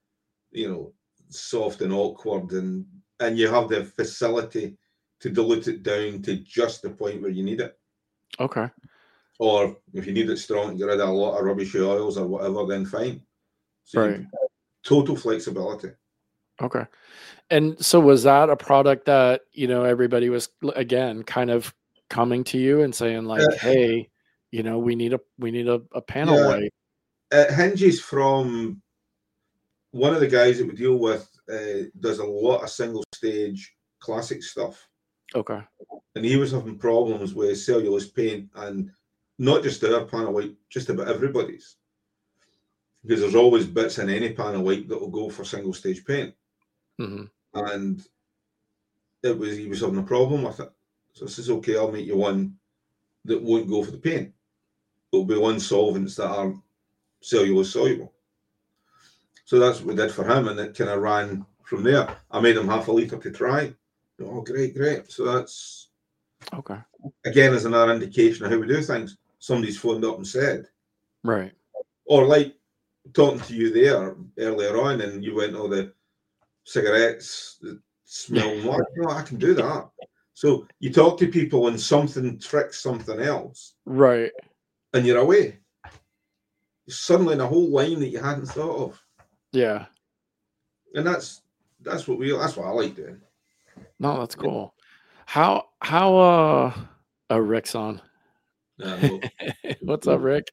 soft and awkward, and you have the facility to dilute it down to just the point where you need it. Okay. Or if you need it strong, get rid of a lot of rubbishy oils or whatever, then fine. So right. Total flexibility. Okay. And so was that a product that, everybody was, again, kind of coming to you and saying like, hey, we need a panel wipe? It hinges from one of the guys that we deal with does a lot of single stage classic stuff. Okay. And he was having problems with cellulose paint, and not just our panel wipe, just about everybody's. Because there's always bits in any panel wipe that will go for single stage paint. Mm-hmm. And he was having a problem with it. So I says, okay, I'll make you one that won't go for the paint. It'll be one solvents that are cellulose soluble. So that's what we did for him, and it kind of ran from there. I made him half a litre to try. Oh, great. So that's okay. Again, as another indication of how we do things. Somebody's phoned up and said, right. Or like talking to you there earlier on, and you went, the cigarettes that smell more. I can do that. So you talk to people and something tricks something else. Right. And you're away. You're suddenly in a whole line that you hadn't thought of. Yeah. And that's what I like doing. No, that's cool. How Rick's on. What's up, Rick?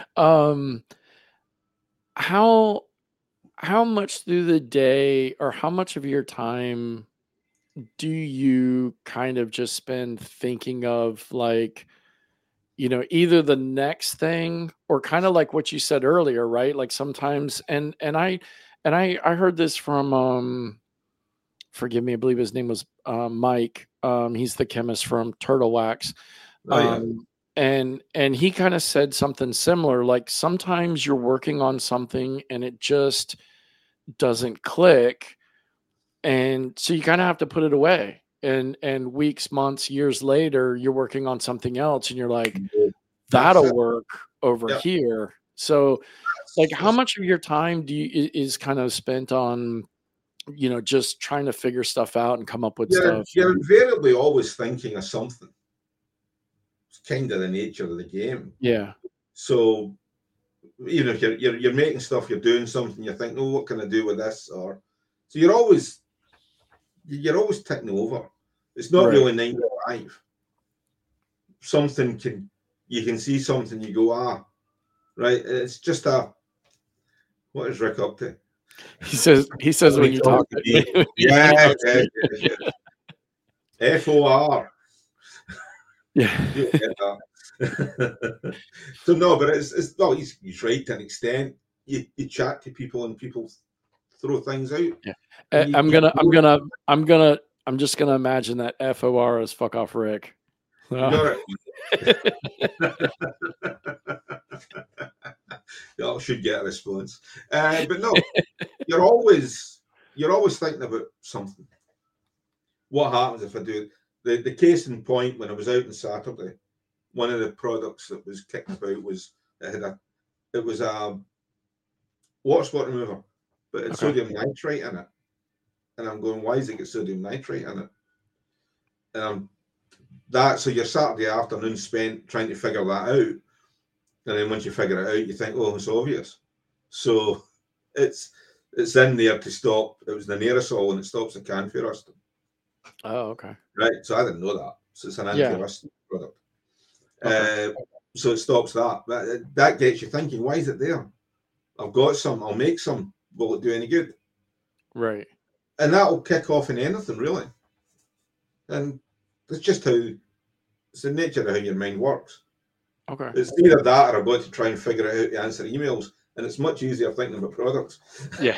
How much through the day, or how much of your time do you kind of just spend thinking of like, either the next thing or kind of like what you said earlier, right? Like sometimes, and I heard this from, forgive me, I believe his name was Mike. He's the chemist from Turtle Wax. And he kind of said something similar, like sometimes you're working on something and it just doesn't click. And so you kind of have to put it away. And weeks, months, years later, you're working on something else and you're like, that'll work over here. So like how much of your time is kind of spent on, just trying to figure stuff out and come up with stuff? You're invariably always thinking of something. It's kind of the nature of the game. Yeah. So even if you're making stuff, you're doing something, you think, what can I do with this? Or so you're always ticking over. It's not really 9 to 5. You can see something, you go, right? It's just what is Rick up to? He says when you talk to me. Yeah. FOR. Yeah. So no, but it's well, he's right to an extent. You chat to people and people throw things out. Yeah. And I'm just gonna imagine that FOR is fuck off Rick. You got it. Y'all should get a response. But no, you're always thinking about something. What happens if I do it? The case in point, when I was out on Saturday, one of the products that was kicking about was it was a water spot remover, but it's sodium nitrite in it. And I'm going, why is it got sodium nitrite in it? And so your Saturday afternoon spent trying to figure that out. And then once you figure it out, you think, oh, it's obvious. So it's in there to stop. It was an aerosol and it stops the cancer rusting. Oh, okay. Right. So I didn't know that. So it's an anti-rusting product. Okay. So it stops that. But that gets you thinking, why is it there? I've got some, I'll make some. Will it do any good? Right. And that'll kick off in anything, really. And it's just it's the nature of how your mind works. Okay. It's either that or I've got to try and figure out how to answer emails. And it's much easier thinking about products. Yeah.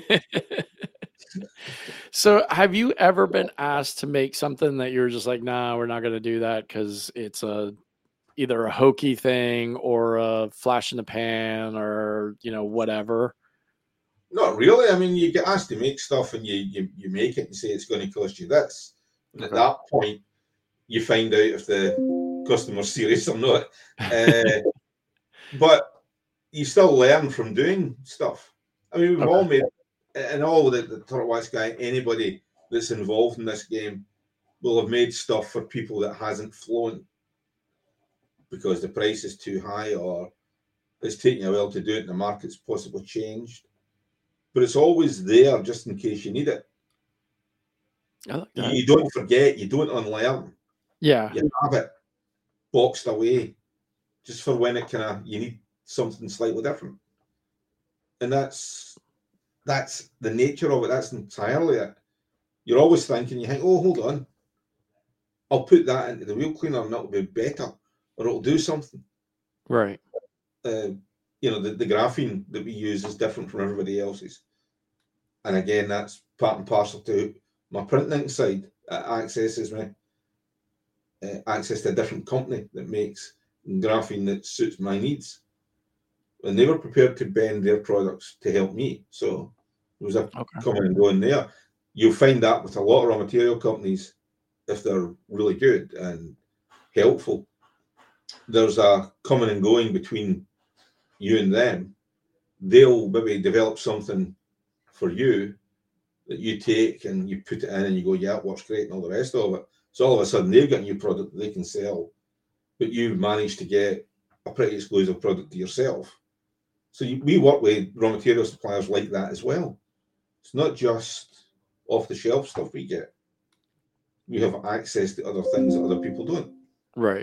So have you ever been asked to make something that you're just like, nah, we're not going to do that because it's either a hokey thing or a flash in the pan or, whatever? Not really. I mean, you get asked to make stuff and you make it and say it's going to cost you this. And at that point, you find out if the customer's serious or not. But you still learn from doing stuff. I mean, we've all made, and all the Turtle Wax guy, anybody that's involved in this game will have made stuff for people that hasn't flown because the price is too high or it's taking a while to do it and the market's possibly changed. But it's always there just in case you need it. You don't forget, you don't unlearn. Yeah. You have it boxed away just for when you need something slightly different. And that's the nature of it. That's entirely it. You're always thinking, you think, oh, hold on. I'll put that into the wheel cleaner and that'll be better or it'll do something. Right. The graphene that we use is different from everybody else's. And again, that's part and parcel to my printing side. Accesses me access to a different company that makes graphene that suits my needs. And they were prepared to bend their products to help me. So there was a coming and going there. You'll find that with a lot of raw material companies, if they're really good and helpful, there's a coming and going between you and them. They'll maybe develop something for you that you take and you put it in and you go, yeah, it works great and all the rest of it. So all of a sudden they've got a new product that they can sell, but you've managed to get a pretty exclusive product to yourself. So we work with raw material suppliers like that as well. It's not just off the shelf stuff we get. We have access to other things that other people don't. Right.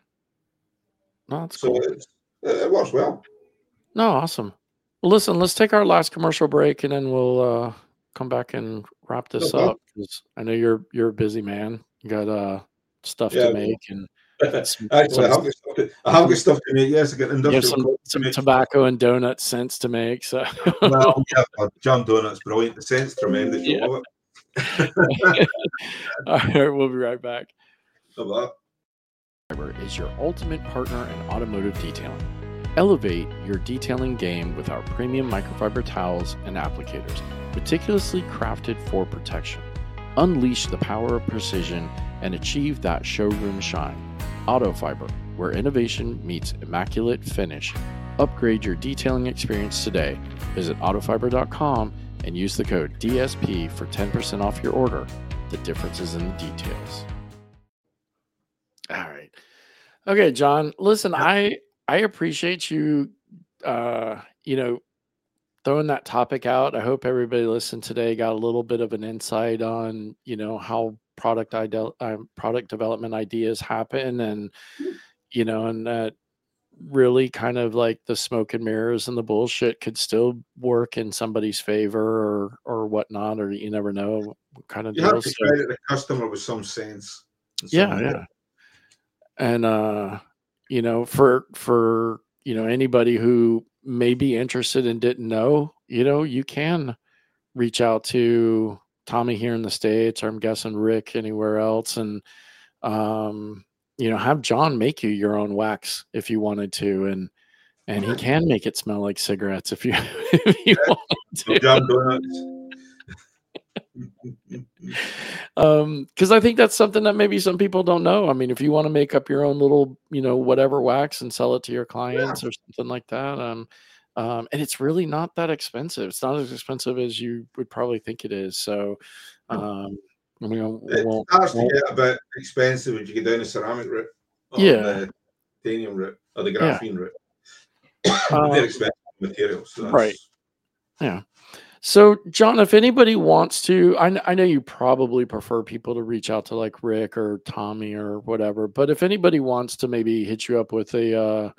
No, that's so cool. It works well. No, awesome. Well, listen, let's take our last commercial break and then we'll come back and wrap this up because I know you're a busy man. You got stuff to make and actually, I have got stuff to make. Yes, I got industrial. Some tobacco and donut scents to make. So, well, yeah, John Donut's brilliant. The scent's tremendous. You love it. All right, we'll be right back. Bye-bye. Is your ultimate partner in automotive detailing. Elevate your detailing game with our premium microfiber towels and applicators, meticulously crafted for protection. Unleash the power of precision and achieve that showroom shine. Autofiber, where innovation meets immaculate finish. Upgrade your detailing experience today. Visit autofiber.com and use the code DSP for 10% off your order. The difference is in the details. All right. Okay, John, listen, I appreciate you, throwing that topic out. I hope everybody listened today got a little bit of an insight on, how product development ideas happen and, and that, really kind of like the smoke and mirrors and the bullshit could still work in somebody's favor or whatnot, or you never know what kind of You have deals. to So, credit the customer with some sense. and yeah, some- yeah. And you know, for you know, anybody who may be interested and didn't know, you know, you can reach out to Tommy here in the States, or I'm guessing Rick anywhere else, and you know, have John make you your own wax if you wanted to, and he can make it smell like cigarettes if you if you wanted to. Jam donuts. Because I think that's something that maybe some people don't know. I mean, if you want to make up your own little, you know, whatever wax and sell it to your clients or something like that, and it's really not that expensive. It's not as expensive as you would probably think it is. So, I mean, It starts to get a bit expensive when you get down the ceramic route, or Yeah. the titanium route, or the Yeah. graphene route. They're expensive materials. So that's- Right. Yeah. So, John, if anybody wants to, I know you probably prefer people to reach out to like Rick or Tommy or whatever, but if anybody wants to maybe hit you up with a,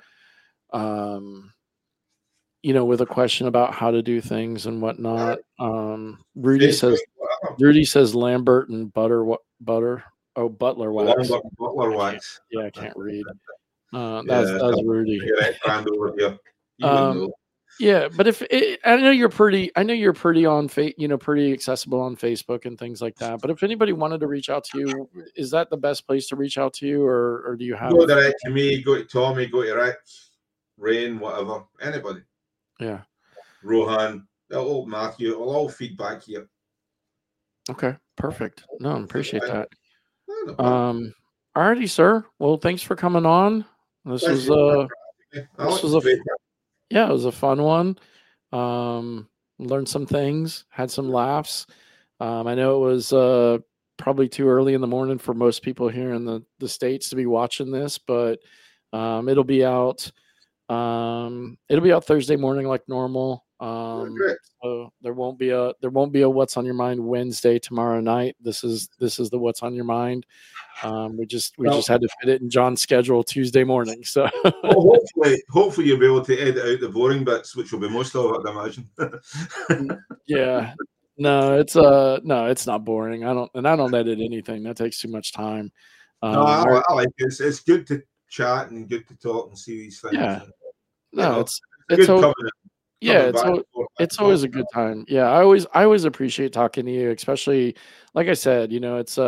you know, with a question about how to do things and whatnot, Rudy Facebook, says whatever. Lambert and Butler Butler wax. Butler wax. Yeah, I can't read. Yeah, That's Rudy. Get that brand over here. You wouldn't know. Yeah, but I know you're pretty on you know, pretty accessible on Facebook and things like that. But if anybody wanted to reach out to you, is that the best place to reach out to you, or do you have? Go direct to me. Go to Tommy. Go to Rick, Rain, whatever. Anybody. Yeah. Rohan. Old Matthew. I'll all feedback here. Okay. Perfect. No, I appreciate that. No problem. Alrighty, sir. Well, thanks for coming on. This was yeah, it was a fun one. Learned some things, had some laughs. I know it was probably too early in the morning for most people here in the States to be watching this, but it'll be out Thursday morning like normal. So there won't be a What's on Your Mind Wednesday tomorrow night. This is the What's on Your Mind. We just had to fit it in John's schedule Tuesday morning. So well, hopefully you'll be able to edit out the boring bits, which will be most of it, I imagine. Yeah. No, it's not boring. I don't edit anything. That takes too much time. No, I like it. It's good to chat and good to talk and see these things. Yeah. And, No, it's it's good it's always a good time. Yeah, I always appreciate talking to you, especially like I said, you know, it's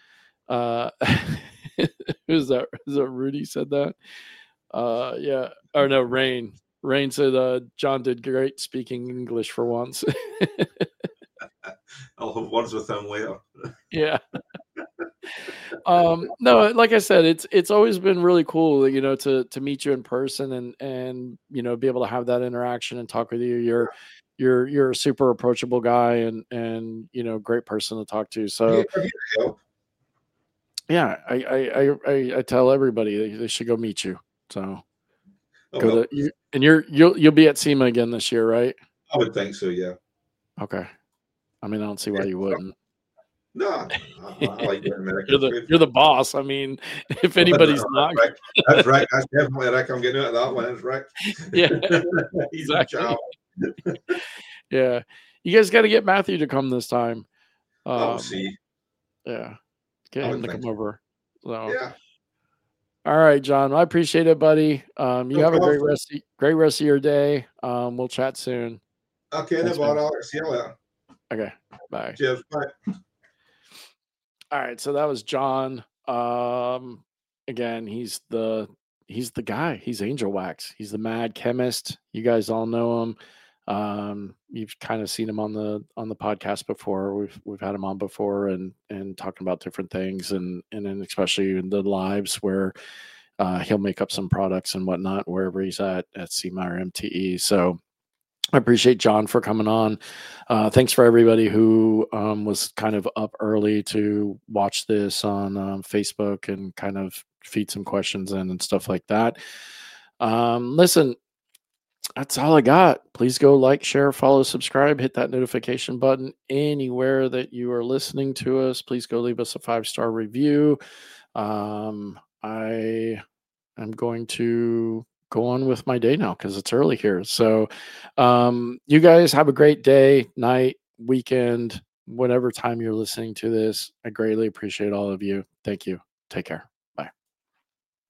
who's that? Is that Rudy said that? Yeah. Or no, Rain. Rain said John did great speaking English for once. I'll have words with him later. Yeah. No, like I said, it's always been really cool, you know, to meet you in person and you know, be able to have that interaction and talk with you. You're a super approachable guy and you know, great person to talk to. So yeah, I tell everybody they should go meet you. So you'll be at SEMA again this year, right? I would think so, yeah. Okay. I mean, I don't see why you wouldn't. No, I like the American. You're the boss. I mean, if anybody's not, that's right. That's definitely Rick. I'm getting out of that one. That's right. Yeah, exactly. Yeah, you guys got to get Matthew to come this time. I'll see. Yeah, get him to come over. So yeah. All right, John. I appreciate it, buddy. You have a great rest of your day. We'll chat soon. Okay, I'll see you later. Okay, bye. Cheers. Bye. All right, so that was John. Again, he's the guy. He's Angel Wax. He's the mad chemist. You guys all know him. You've kind of seen him on the podcast before. We've had him on before and talking about different things and then especially in the lives where he'll make up some products and whatnot wherever he's at SEMA or MTE. So I appreciate John for coming on. Thanks for everybody who was kind of up early to watch this on Facebook and kind of feed some questions in and stuff like that. Listen, that's all I got. Please go like, share, follow, subscribe, hit that notification button anywhere that you are listening to us. Please go leave us a 5-star review. I am going to go on with my day now because it's early here. So you guys have a great day, night, weekend, whatever time you're listening to this. I greatly appreciate all of you. Thank you. Take care.